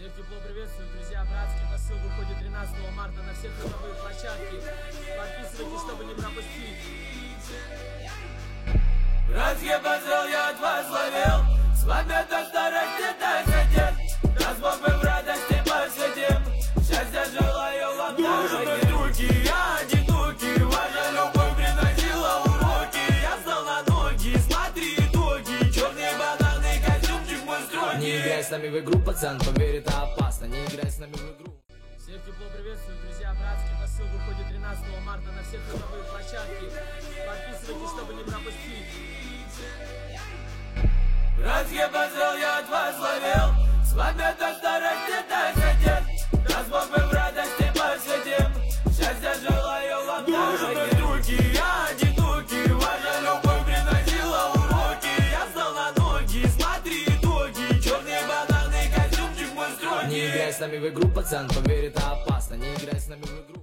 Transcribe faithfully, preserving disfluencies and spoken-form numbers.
Всех тепло приветствую, друзья. Братский посыл выходит тринадцатого марта на все трудовые площадки. Подписывайтесь, чтобы не пропустить. Братский посыл я от вас словил. С вами до старости так хотят. Раз Бог мы в радости посвятим. Счастья желаю вам. Дружные руки, я одинокий. Ваша любовь приносила уроки. Я встал на ноги, смотри итоги. Черные бананы, костюмчик мой строгий. Не играй с нами в игру, пацан, поверь, это опасно. Не играй с нами в игру. Всех тепло приветствую, друзья. Братский посыл выходит тринадцатого марта на все трудовые площадки. Подписывайтесь, чтобы не пропустить. Братский посыл я от вас словил. С вами до старости так хотят. Раз Бог мы в радости посвятим. Счастья желаю вам. Дружные руки, я одинокий. Ваша любовь приносила уроки. Я встал на ноги, смотри итоги. Черные бананы, костюмчик мой строгий. Не играй с нами в игру, пацан, поверь, это опасно. Не играй с нами в игру.